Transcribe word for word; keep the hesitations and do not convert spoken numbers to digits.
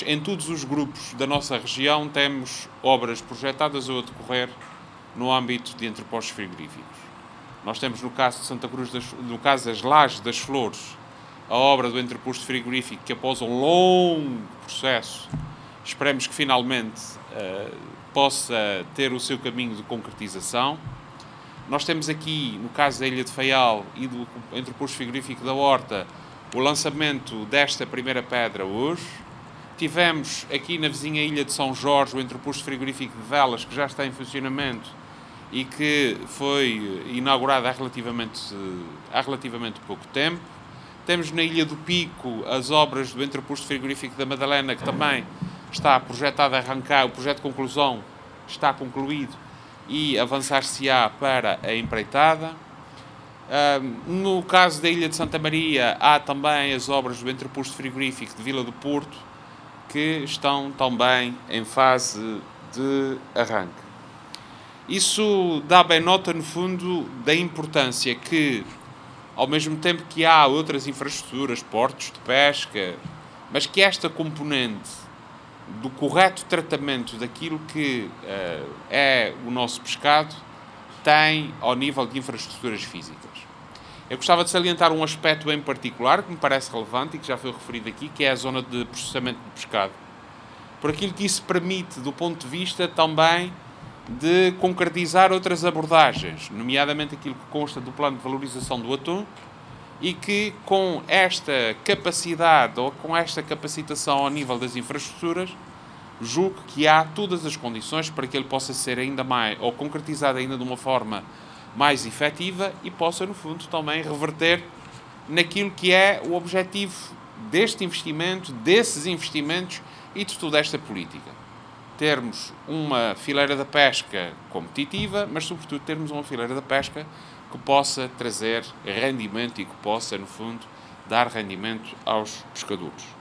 Em todos os grupos da nossa região temos obras projetadas ou a decorrer no âmbito de entrepostos frigoríficos. Nós temos no caso de Santa Cruz, das, no caso das Lajes das Flores, a obra do entreposto frigorífico que após um longo processo, esperemos que finalmente uh, possa ter o seu caminho de concretização. Nós temos aqui, no caso da Ilha de Faial e do entreposto frigorífico da Horta, o lançamento desta primeira pedra hoje. Tivemos aqui na vizinha Ilha de São Jorge o entreposto frigorífico de Velas, que já está em funcionamento e que foi inaugurado há relativamente, há relativamente pouco tempo. Temos na Ilha do Pico as obras do entreposto frigorífico da Madalena, que também está projetado a arrancar, o projeto de conclusão está concluído e avançar-se-á para a empreitada. No caso da Ilha de Santa Maria, há também as obras do entreposto frigorífico de Vila do Porto, que estão também em fase de arranque. Isso dá bem nota, no fundo, da importância que, ao mesmo tempo que há outras infraestruturas, portos de pesca, mas que esta componente do correto tratamento daquilo que uh, é o nosso pescado tem ao nível de infraestruturas físicas. Eu gostava de salientar um aspecto em particular que me parece relevante e que já foi referido aqui, que é a zona de processamento de pescado. Por aquilo que isso permite do ponto de vista também de concretizar outras abordagens, nomeadamente aquilo que consta do plano de valorização do atum, e que com esta capacidade ou com esta capacitação ao nível das infraestruturas, julgo que há todas as condições para que ele possa ser ainda mais, ou concretizado ainda de uma forma mais efetiva e possa, no fundo, também reverter naquilo que é o objetivo deste investimento, desses investimentos e de toda esta política. Termos uma fileira da pesca competitiva, mas, sobretudo, termos uma fileira da pesca que possa trazer rendimento e que possa, no fundo, dar rendimento aos pescadores.